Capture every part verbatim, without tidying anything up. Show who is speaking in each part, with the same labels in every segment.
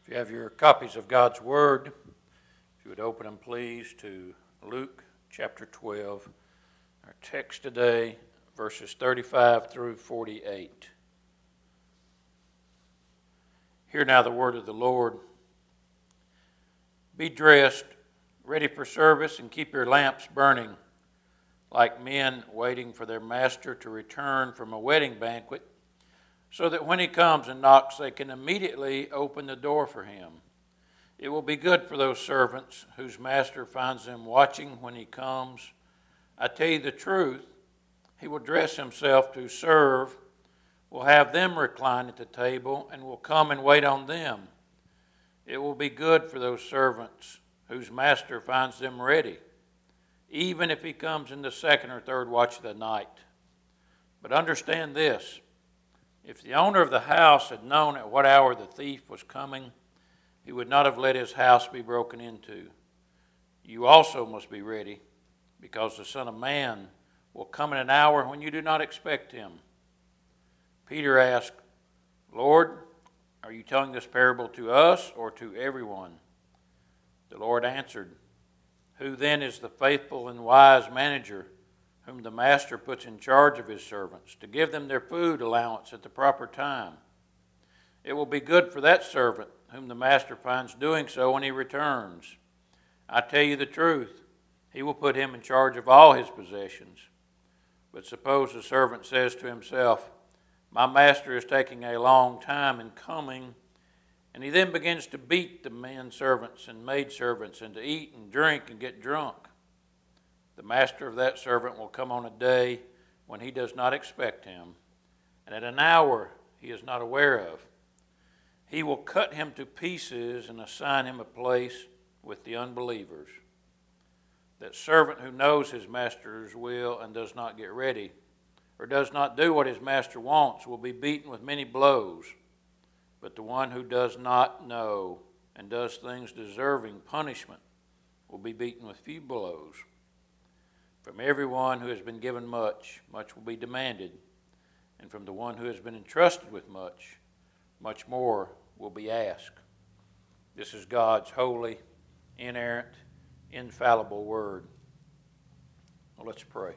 Speaker 1: If you have your copies of God's Word, if you would open them please to Luke chapter twelve. Our text today, verses thirty-five through forty-eight. Hear now the word of the Lord. Be dressed, ready for service, and keep your lamps burning, like men waiting for their master to return from a wedding banquet, so that when he comes and knocks, they can immediately open the door for him. It will be good for those servants whose master finds them watching when he comes. I tell you the truth, he will dress himself to serve, will have them recline at the table, and will come and wait on them. It will be good for those servants whose master finds them ready, even if he comes in the second or third watch of the night. But understand this, if the owner of the house had known at what hour the thief was coming, he would not have let his house be broken into. You also must be ready, because the Son of Man will come in an hour when you do not expect him. Peter asked, Lord, are you telling this parable to us or to everyone? The Lord answered, Who then is the faithful and wise manager whom the master puts in charge of his servants to give them their food allowance at the proper time? It will be good for that servant whom the master finds doing so when he returns. I tell you the truth, he will put him in charge of all his possessions. But suppose the servant says to himself, My master is taking a long time in coming, and he then begins to beat the men servants and maid servants, and to eat and drink and get drunk. The master of that servant will come on a day when he does not expect him, and at an hour he is not aware of. He will cut him to pieces and assign him a place with the unbelievers. That servant who knows his master's will and does not get ready, or does not do what his master wants, will be beaten with many blows. But the one who does not know and does things deserving punishment will be beaten with few blows. From everyone who has been given much, much will be demanded, and from the one who has been entrusted with much, much more will be asked. This is God's holy, inerrant, infallible word. Well, let's pray.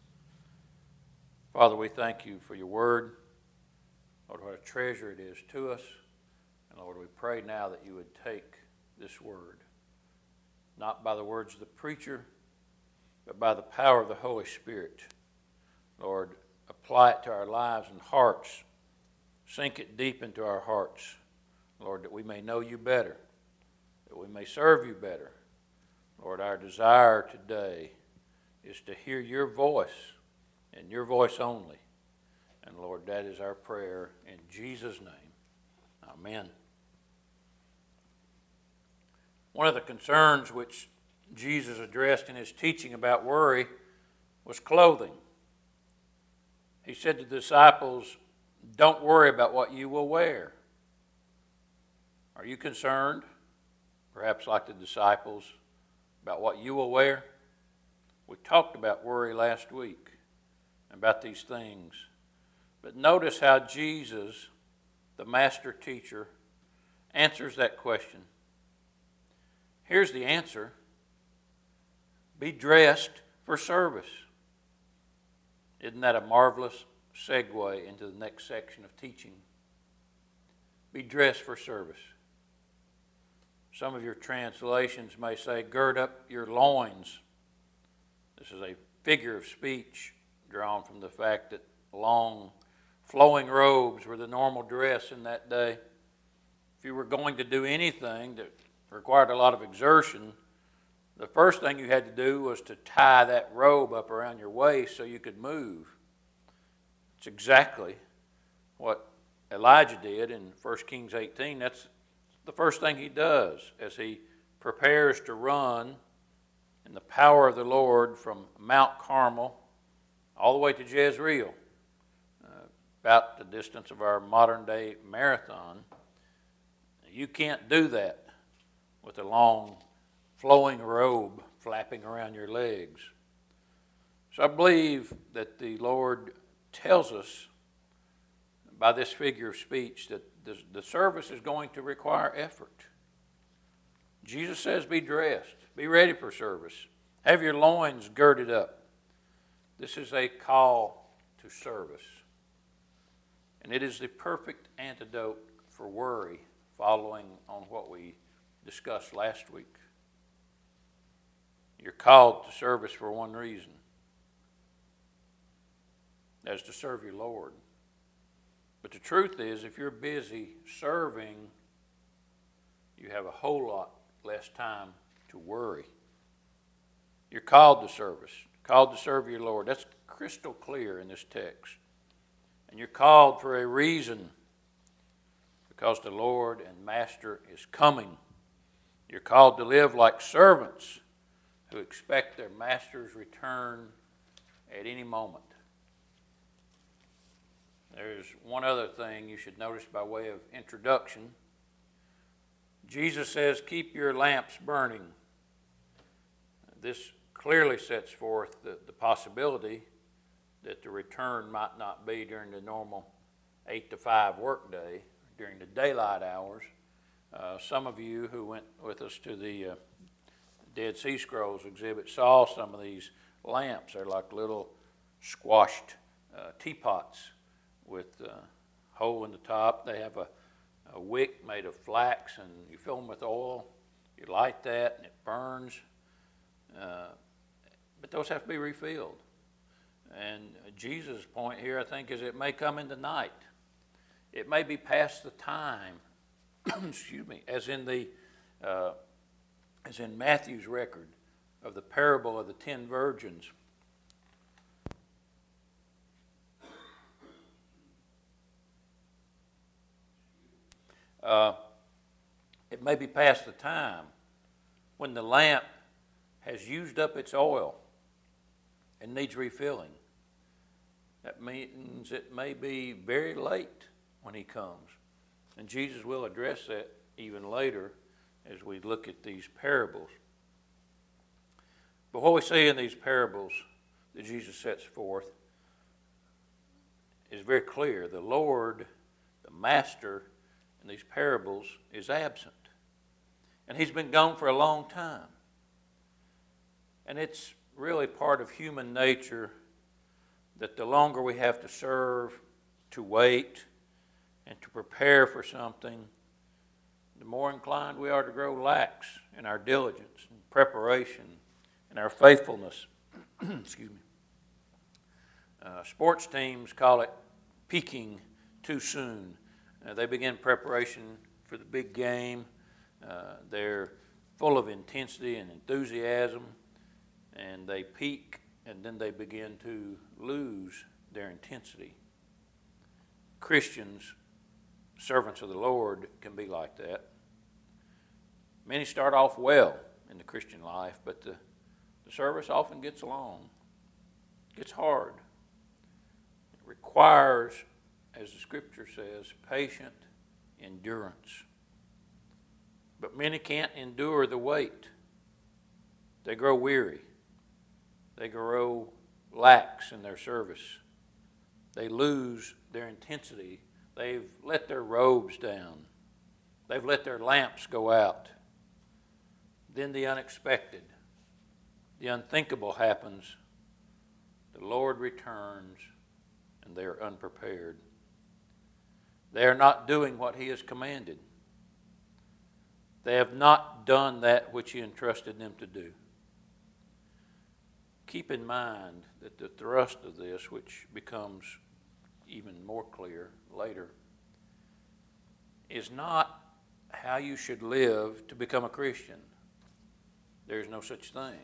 Speaker 1: Father, we thank you for your word. Lord, what a treasure it is to us. And Lord, we pray now that you would take this word, not by the words of the preacher, but by the power of the Holy Spirit. Lord, apply it to our lives and hearts. Sink it deep into our hearts, Lord, that we may know you better, that we may serve you better. Lord, our desire today is to hear your voice and your voice only. And Lord, that is our prayer in Jesus' name. Amen. One of the concerns which Jesus addressed in his teaching about worry was clothing. He said to the disciples, don't worry about what you will wear. Are you concerned, perhaps like the disciples, about what you will wear? We talked about worry last week, about these things. But notice how Jesus, the master teacher, answers that question. Here's the answer. Be dressed for service. Isn't that a marvelous segue into the next section of teaching? Be dressed for service. Some of your translations may say, gird up your loins. This is a figure of speech drawn from the fact that long flowing robes were the normal dress in that day. If you were going to do anything that required a lot of exertion, the first thing you had to do was to tie that robe up around your waist so you could move. It's exactly what Elijah did in First Kings eighteen. That's the first thing he does as he prepares to run in the power of the Lord from Mount Carmel all the way to Jezreel, uh, about the distance of our modern-day marathon. You can't do that with a long flowing robe flapping around your legs. So I believe that the Lord tells us by this figure of speech that the, the service is going to require effort. Jesus says be dressed, be ready for service, have your loins girded up. This is a call to service. And it is the perfect antidote for worry, following on what we discussed last week. You're called to service for one reason. That's to serve your Lord. But the truth is, if you're busy serving, you have a whole lot less time to worry. You're called to service, called to serve your Lord. That's crystal clear in this text. And you're called for a reason, because the Lord and Master is coming. You're called to live like servants who expect their Master's return at any moment. There's one other thing you should notice by way of introduction. Jesus says, keep your lamps burning. This clearly sets forth the, the possibility that the return might not be during the normal eight to five workday, during the daylight hours. Uh, some of you who went with us to the uh, Dead Sea Scrolls exhibit saw some of these lamps. They're like little squashed uh, teapots with a hole in the top. They have a, a wick made of flax, and you fill them with oil. You light that, and it burns. Uh, but those have to be refilled. And Jesus' point here, I think, is it may come in the night. It may be past the time, excuse me, as in the uh, as in Matthew's record of the parable of the ten virgins. Uh, it may be past the time when the lamp has used up its oil and needs refilling. That means it may be very late when he comes. And Jesus will address that even later as we look at these parables. But what we see in these parables that Jesus sets forth is very clear. The Lord, the Master, in these parables is absent. And he's been gone for a long time. And it's really part of human nature that the longer we have to serve, to wait, and to prepare for something, the more inclined we are to grow lax in our diligence and preparation and our faithfulness. Excuse me. Uh, sports teams call it peaking too soon. Uh, they begin preparation for the big game. Uh, they're full of intensity and enthusiasm, and they peak, and then they begin to lose their intensity. Christians, servants of the Lord, can be like that. Many start off well in the Christian life, but the, the service often gets long, gets hard. It requires, as the Scripture says, patient endurance. But many can't endure the wait. They grow weary. They grow lax in their service. They lose their intensity. They've let their robes down. They've let their lamps go out. Then the unexpected, the unthinkable happens. The Lord returns, and they are unprepared. They are not doing what he has commanded. They have not done that which he entrusted them to do. Keep in mind that the thrust of this, which becomes even more clear later, is not how you should live to become a Christian. There's no such thing.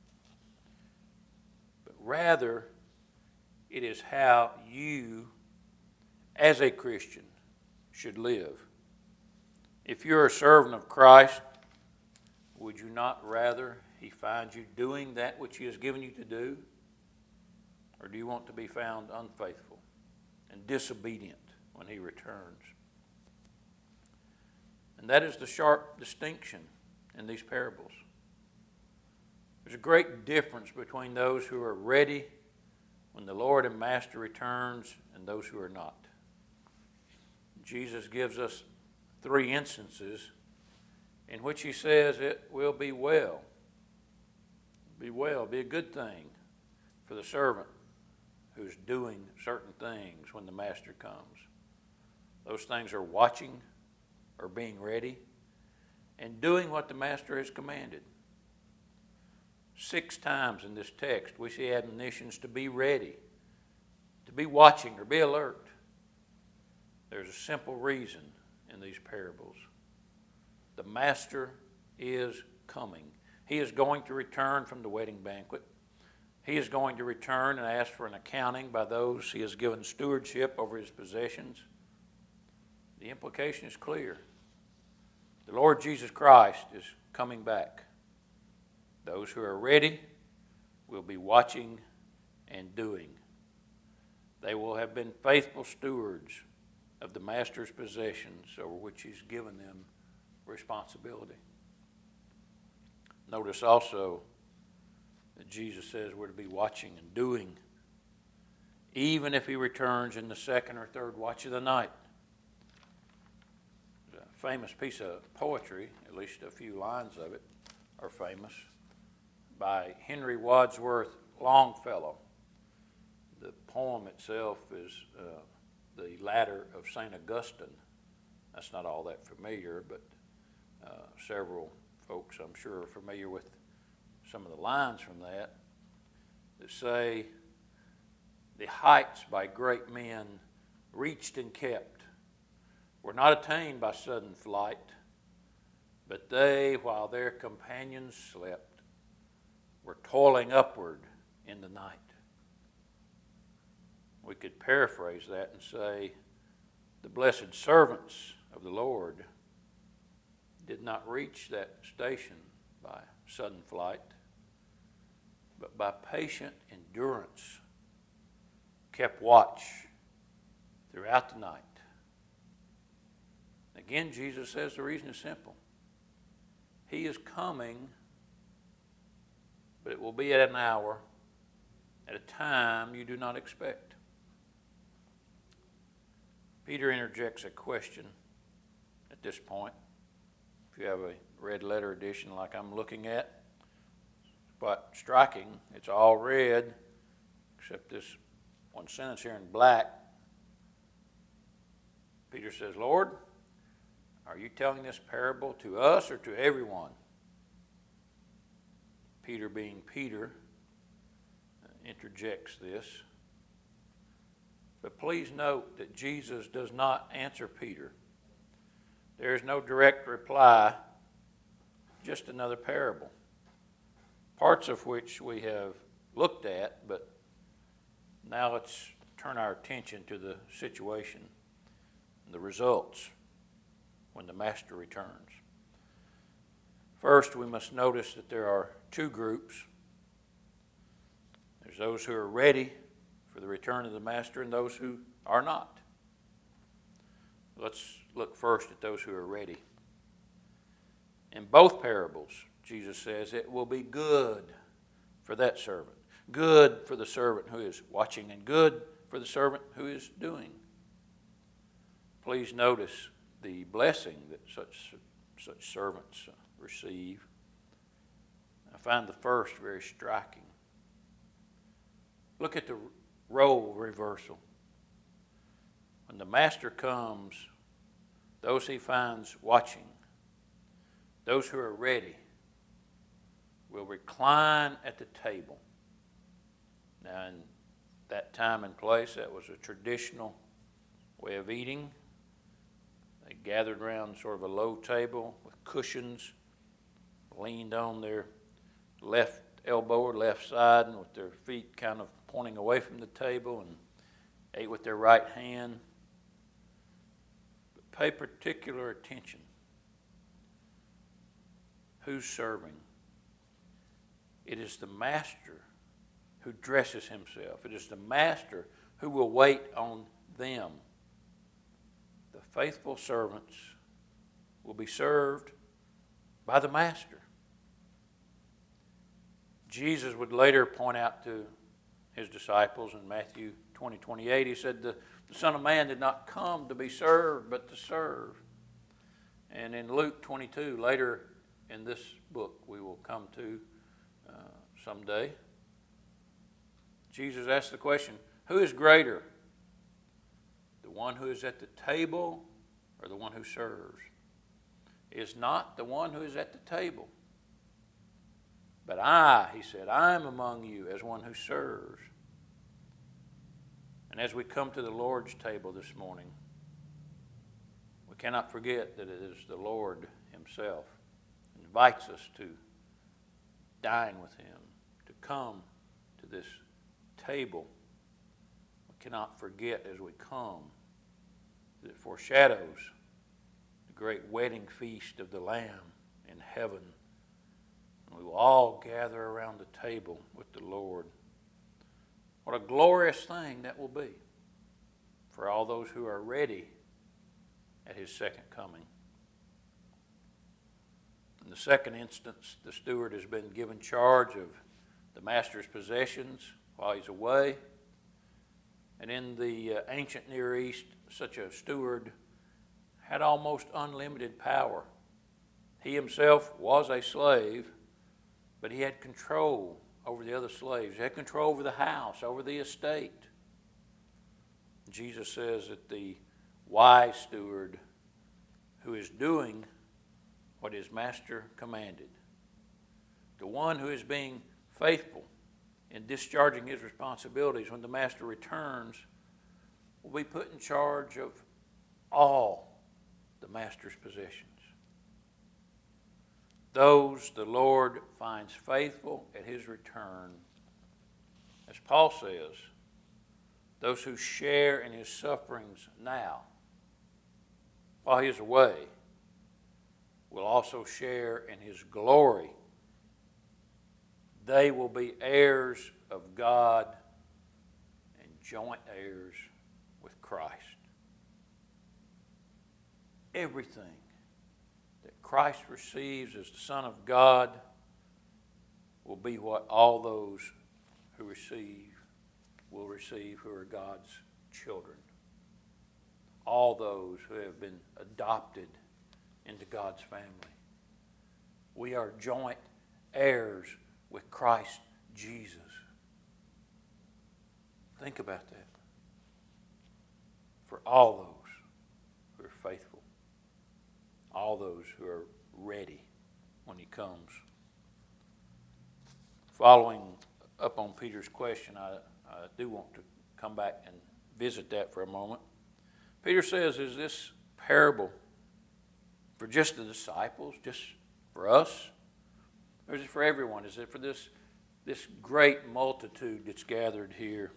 Speaker 1: But rather, it is how you, as a Christian, should live. If you're a servant of Christ, would you not rather he find you doing that which he has given you to do? Or do you want to be found unfaithful and disobedient when he returns? And that is the sharp distinction in these parables. There's a great difference between those who are ready when the Lord and Master returns and those who are not. Jesus gives us three instances in which he says it will be well. Be well, be a good thing for the servant who's doing certain things when the master comes. Those things are watching or being ready and doing what the master has commanded. Six times in this text we see admonitions to be ready, to be watching or be alert. There's a simple reason in these parables. The master is coming. He is going to return from the wedding banquet. He is going to return and ask for an accounting by those he has given stewardship over his possessions. The implication is clear. The Lord Jesus Christ is coming back. Those who are ready will be watching and doing. They will have been faithful stewards of the master's possessions over which he's given them responsibility. Notice also that Jesus says we're to be watching and doing, even if he returns in the second or third watch of the night. There's a famous piece of poetry, at least a few lines of it are famous, by Henry Wadsworth Longfellow. The poem itself is uh, the Ladder of Saint Augustine. That's not all that familiar, but uh, several folks, I'm sure, are familiar with some of the lines from that that say, the heights by great men reached and kept were not attained by sudden flight, but they, while their companions slept, were toiling upward in the night. We could paraphrase that and say, the blessed servants of the Lord did not reach that station by sudden flight, but by patient endurance kept watch throughout the night. Again, Jesus says the reason is simple. He is coming, but it will be at an hour, at a time you do not expect. Peter interjects a question at this point. If you have a red letter edition like I'm looking at, it's quite striking. It's all red, except this one sentence here in black. Peter says, Lord, are you telling this parable to us or to everyone? Peter, being Peter, interjects this. But please note that Jesus does not answer Peter. There is no direct reply, just another parable, parts of which we have looked at, but now let's turn our attention to the situation, the results when the master returns. First, we must notice that there are two groups. There's those who are ready for the return of the master and those who are not. Let's look first at those who are ready. In both parables, Jesus says it will be good for that servant, good for the servant who is watching, and good for the servant who is doing. Please notice the blessing that such, such servants receive. I find the first very striking. Look at the role reversal. When the master comes, those he finds watching, those who are ready, will recline at the table. Now, in that time and place, that was a traditional way of eating. They gathered around sort of a low table with cushions, leaned on their left elbow or left side, and with their feet kind of pointing away from the table, and ate with their right hand. But pay particular attention. Who's serving? It is the master who dresses himself. It is the master who will wait on them. The faithful servants will be served by the master. Jesus would later point out to his disciples in Matthew twenty, twenty-eight, he said, the, The Son of Man did not come to be served, but to serve. And in Luke twenty-two, later in this book we will come to uh, someday, Jesus asked the question, who is greater? The one who is at the table or the one who serves? Is not the one who is at the table. But I, he said, I am among you as one who serves. And as we come to the Lord's table this morning, we cannot forget that it is the Lord himself who invites us to dine with him, to come to this table. We cannot forget as we come that it foreshadows the great wedding feast of the Lamb in heaven. And we will all gather around the table with the Lord. What a glorious thing that will be for all those who are ready at his second coming. In the second instance, the steward has been given charge of the master's possessions while he's away. And in the uh, ancient Near East, such a steward had almost unlimited power. He himself was a slave, but he had control over the other slaves. He had control over the house, over the estate. Jesus says that the wise steward who is doing what his master commanded, the one who is being faithful in discharging his responsibilities when the master returns, will be put in charge of all the master's possessions. Those the Lord finds faithful at his return, as Paul says, those who share in his sufferings now while he is away will also share in his glory. They will be heirs of God and joint heirs with Christ. Everything Christ receives as the Son of God will be what all those who receive will receive who are God's children. All those who have been adopted into God's family. We are joint heirs with Christ Jesus. Think about that. For all those who are faithful. All those who are ready when he comes. Following up on Peter's question, I, I do want to come back and visit that for a moment. Peter says, is this parable for just the disciples, just for us? Or is it for everyone? Is it for this, this great multitude that's gathered here?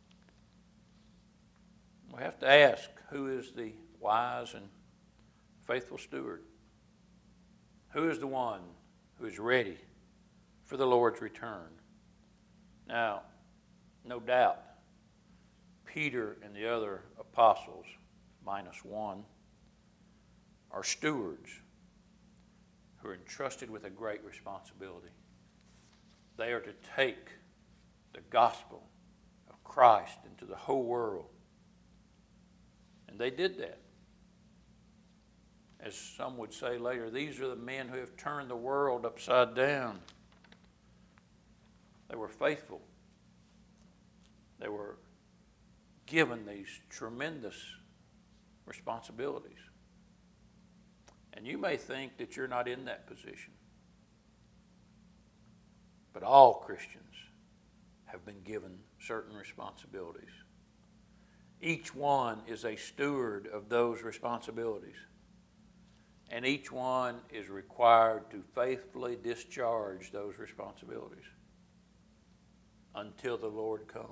Speaker 1: We have to ask, who is the wise and faithful steward? Who is the one who is ready for the Lord's return? Now, no doubt, Peter and the other apostles, minus one, are stewards who are entrusted with a great responsibility. They are to take the gospel of Christ into the whole world. And they did that. As some would say later, these are the men who have turned the world upside down. They were faithful. They were given these tremendous responsibilities. And you may think that you're not in that position. But all Christians have been given certain responsibilities. Each one is a steward of those responsibilities. And each one is required to faithfully discharge those responsibilities until the Lord comes.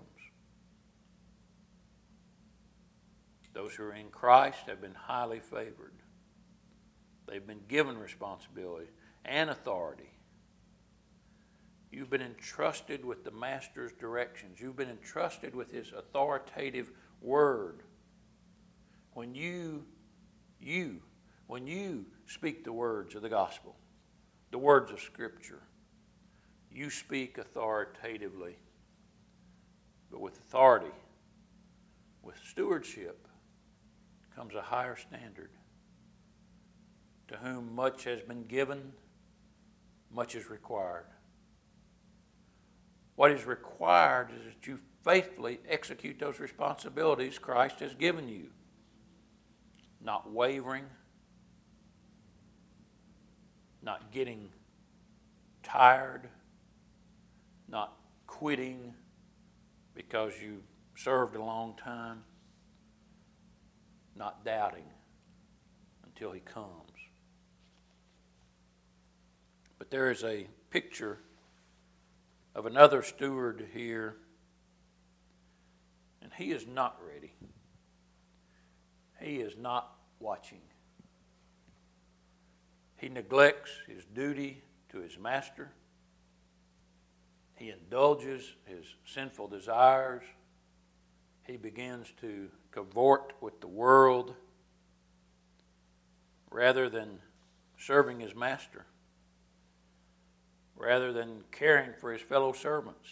Speaker 1: Those who are in Christ have been highly favored. They've been given responsibility and authority. You've been entrusted with the Master's directions. You've been entrusted with his authoritative word. When you, you, When you speak the words of the gospel, the words of Scripture, you speak authoritatively, but with authority, with stewardship comes a higher standard. To whom much has been given, much is required. What is required is that you faithfully execute those responsibilities Christ has given you, not wavering, not getting tired, not quitting because you served a long time, not doubting until he comes. But there is a picture of another steward here, and he is not ready. He is not watching. He neglects his duty to his master. He indulges his sinful desires. He begins to cavort with the world rather than serving his master, rather than caring for his fellow servants.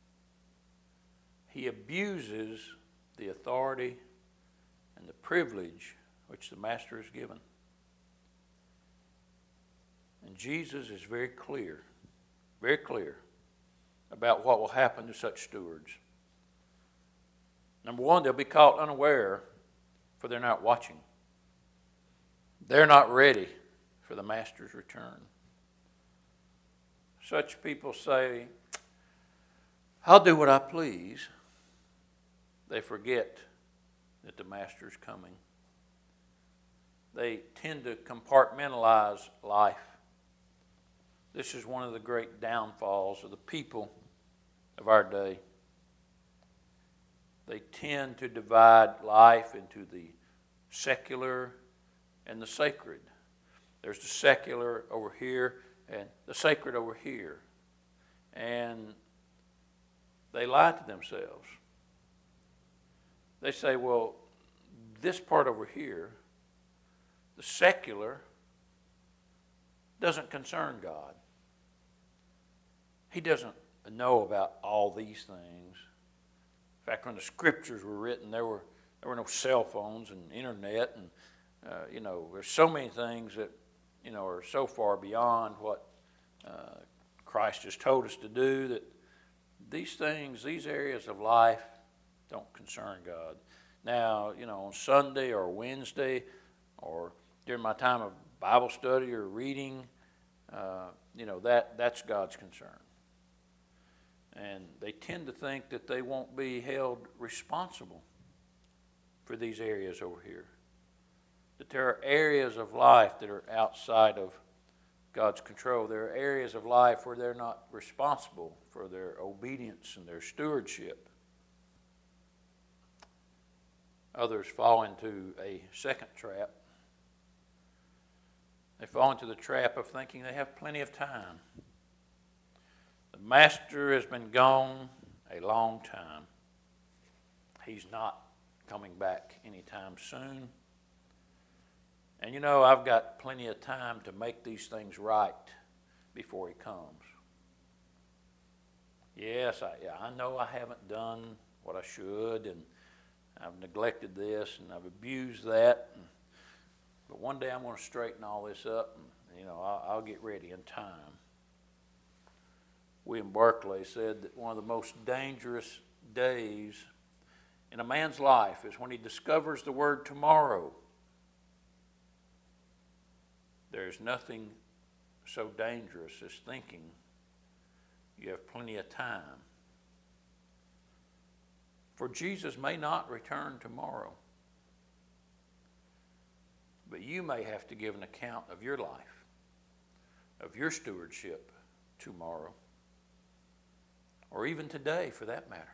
Speaker 1: He abuses the authority and the privilege which the master has given. And Jesus is very clear, very clear about what will happen to such stewards. Number one, they'll be caught unaware, for they're not watching. They're not ready for the master's return. Such people say, I'll do what I please. They forget that the master's coming. They tend to compartmentalize life. This is one of the great downfalls of the people of our day. They tend to divide life into the secular and the sacred. There's the secular over here and the sacred over here. And they lie to themselves. They say, well, this part over here, the secular, doesn't concern God. He doesn't know about all these things. In fact, when the scriptures were written, there were there were no cell phones and internet, and uh, you know, there's so many things that you know are so far beyond what uh, Christ has told us to do that these things, these areas of life, don't concern God. Now, you know, on Sunday or Wednesday, or during my time of Bible study or reading, uh, you know, that that's God's concern. And they tend to think that they won't be held responsible for these areas over here. That there are areas of life that are outside of God's control. There are areas of life where they're not responsible for their obedience and their stewardship. Others fall into a second trap. They fall into the trap of thinking they have plenty of time. The master has been gone a long time. He's not coming back anytime soon. And you know, I've got plenty of time to make these things right before he comes. Yes, I, yeah, I know I haven't done what I should, and I've neglected this, and I've abused that. And, but one day I'm going to straighten all this up, and you know, I'll, I'll get ready in time. William Barclay said that one of the most dangerous days in a man's life is when he discovers the word tomorrow. There's nothing so dangerous as thinking you have plenty of time. For Jesus may not return tomorrow, but you may have to give an account of your life, of your stewardship tomorrow, or even today for that matter.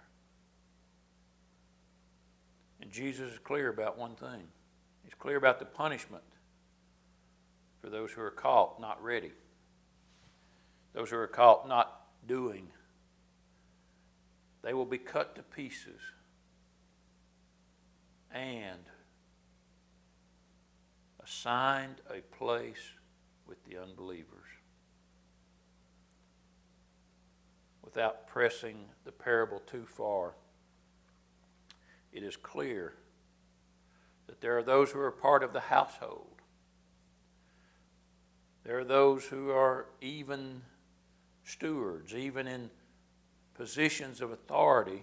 Speaker 1: And Jesus is clear about one thing. He's clear about the punishment for those who are caught not ready, those who are caught not doing. They will be cut to pieces and assigned a place with the unbelievers. Without pressing the parable too far, it is clear that there are those who are part of the household. There are those who are even stewards, even in positions of authority,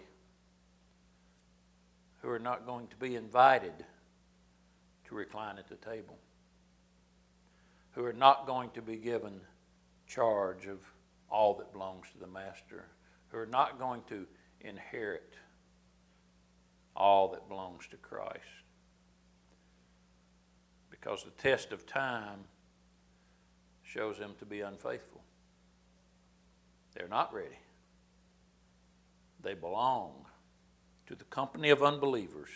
Speaker 1: who are not going to be invited to recline at the table, who are not going to be given charge of all that belongs to the master, who are not going to inherit all that belongs to Christ. Because the test of time shows them to be unfaithful. They're not ready. They belong to the company of unbelievers.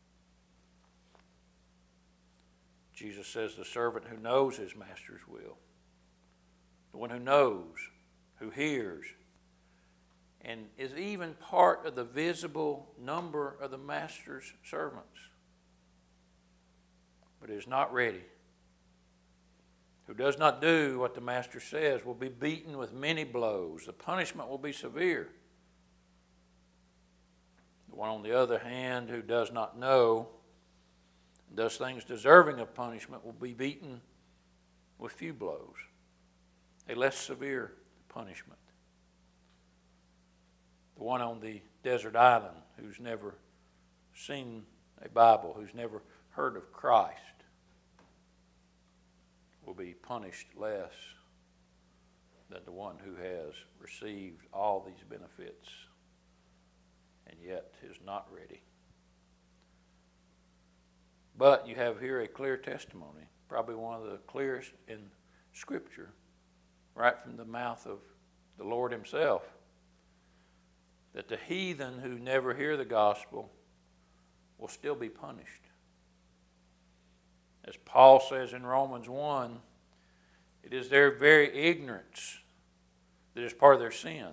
Speaker 1: Jesus says the servant who knows his master's will, the one who knows, who hears, and is even part of the visible number of the master's servants, but is not ready, who does not do what the master says, will be beaten with many blows. The punishment will be severe. The one, on the other hand, who does not know, and does things deserving of punishment, will be beaten with few blows, a less severe punishment. The one on the desert island who's never seen a Bible, who's never heard of Christ, will be punished less than the one who has received all these benefits and yet is not ready. But you have here a clear testimony, probably one of the clearest in Scripture, right from the mouth of the Lord himself, that the heathen who never hear the gospel will still be punished. As Paul says in Romans one, it is their very ignorance that is part of their sin.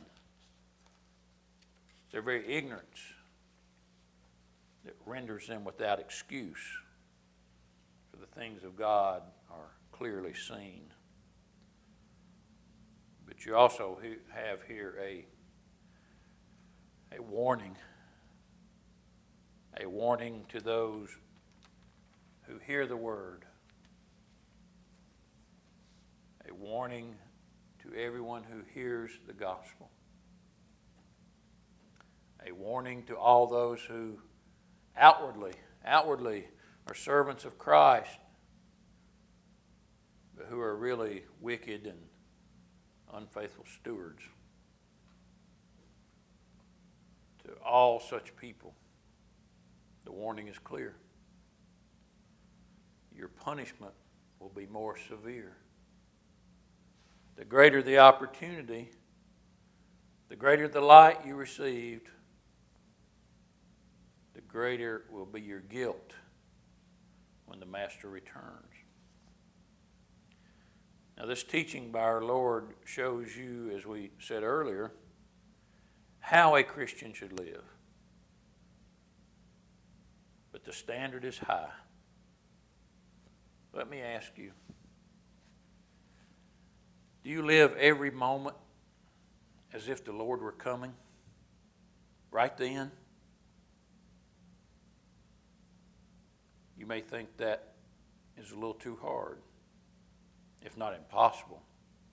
Speaker 1: It's their very ignorance that renders them without excuse, for the things of God are clearly seen. But you also have here a, a warning, a warning to those who hear the word, a warning to everyone who hears the gospel, a warning to all those who outwardly, outwardly are servants of Christ, but who are really wicked and unfaithful stewards. To all such people, the warning is clear. Your punishment will be more severe. The greater the opportunity, the greater the light you received, the greater will be your guilt when the master returns. Now, this teaching by our Lord shows you, as we said earlier, how a Christian should live. But the standard is high. Let me ask you, do you live every moment as if the Lord were coming right then? You may think that is a little too hard, if not impossible.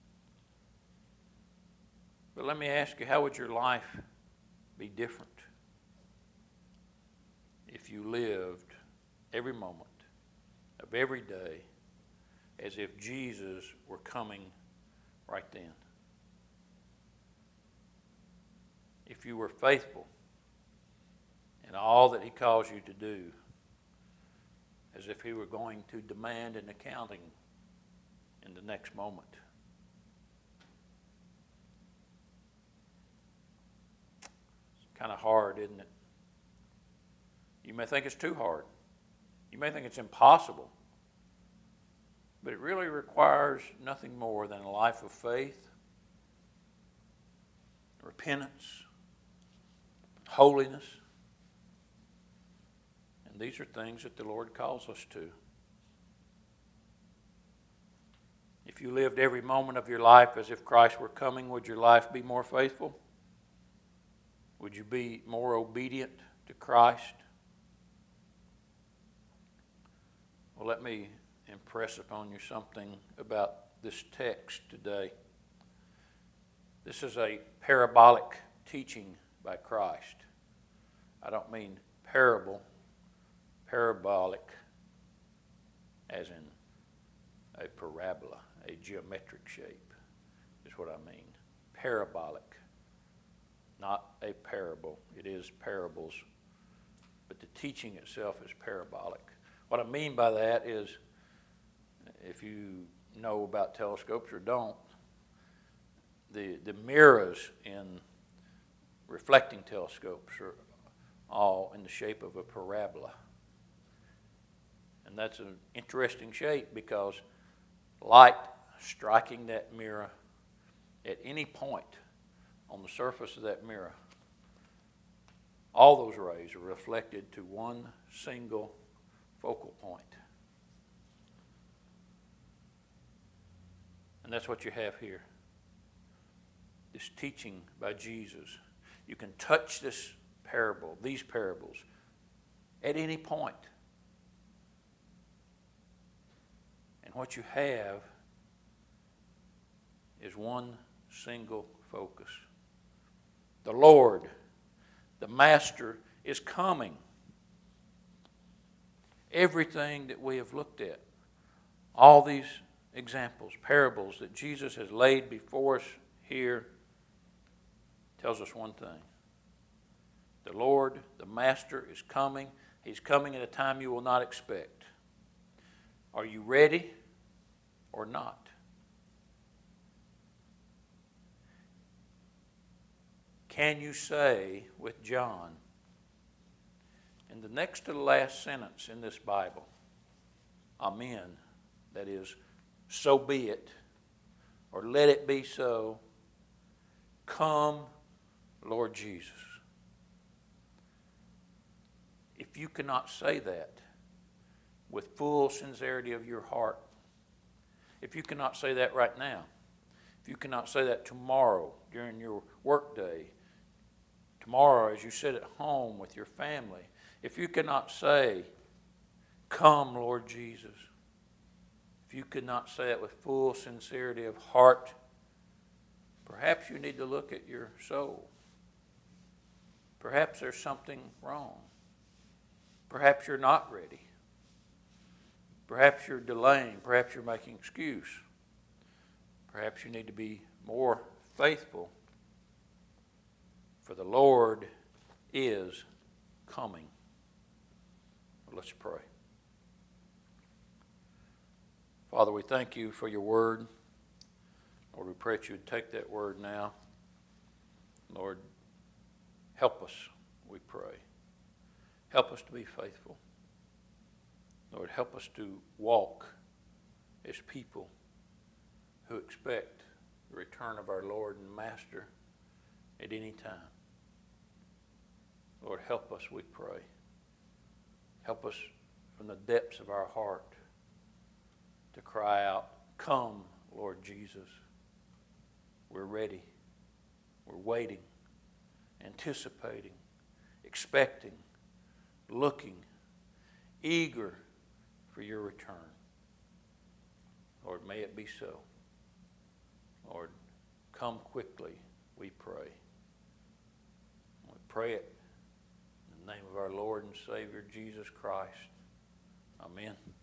Speaker 1: But let me ask you, how would your life be different if you lived every moment of every day as if Jesus were coming right then? If you were faithful in all that he calls you to do, as if he were going to demand an accounting in the next moment. It's kind of hard, isn't it? You may think it's too hard. You may think it's impossible. But it really requires nothing more than a life of faith, repentance, holiness. And these are things that the Lord calls us to. If you lived every moment of your life as if Christ were coming, would your life be more faithful? Would you be more obedient to Christ? Well, let me impress upon you something about this text today. This is a parabolic teaching by Christ. I don't mean parable, parabolic, as in a parabola, a geometric shape, is what I mean. Parabolic, not a parable. It is parables, but the teaching itself is parabolic. What I mean by that is, if you know about telescopes or don't, the, the mirrors in reflecting telescopes are all in the shape of a parabola. And that's an interesting shape because light striking that mirror at any point on the surface of that mirror, all those rays are reflected to one single focal point. And that's what you have here. This teaching by Jesus. You can touch this parable, these parables, at any point. And what you have is one single focus. The Lord, the Master, is coming. Everything that we have looked at, all these examples, parables that Jesus has laid before us here, tells us one thing. The Lord, the Master, is coming. He's coming at a time you will not expect. Are you ready or not? Can you say with John, in the next to the last sentence in this Bible, Amen, that is, so be it, or let it be so, come, Lord Jesus. If you cannot say that with full sincerity of your heart, if you cannot say that right now, if you cannot say that tomorrow during your work day, tomorrow as you sit at home with your family, if you cannot say, come, Lord Jesus, if you could not say it with full sincerity of heart, perhaps you need to look at your soul. Perhaps there's something wrong. Perhaps you're not ready. Perhaps you're delaying. Perhaps you're making excuse. Perhaps you need to be more faithful. For the Lord is coming. Let's pray. Father, we thank you for your word. Lord, we pray that you would take that word now. Lord, help us, we pray. Help us to be faithful. Lord, help us to walk as people who expect the return of our Lord and Master at any time. Lord, help us, we pray. Help us from the depths of our heart to cry out, come, Lord Jesus. We're ready. We're waiting, anticipating, expecting, looking, eager for your return. Lord, may it be so. Lord, come quickly, we pray. We pray it in the name of our Lord and Savior, Jesus Christ. Amen.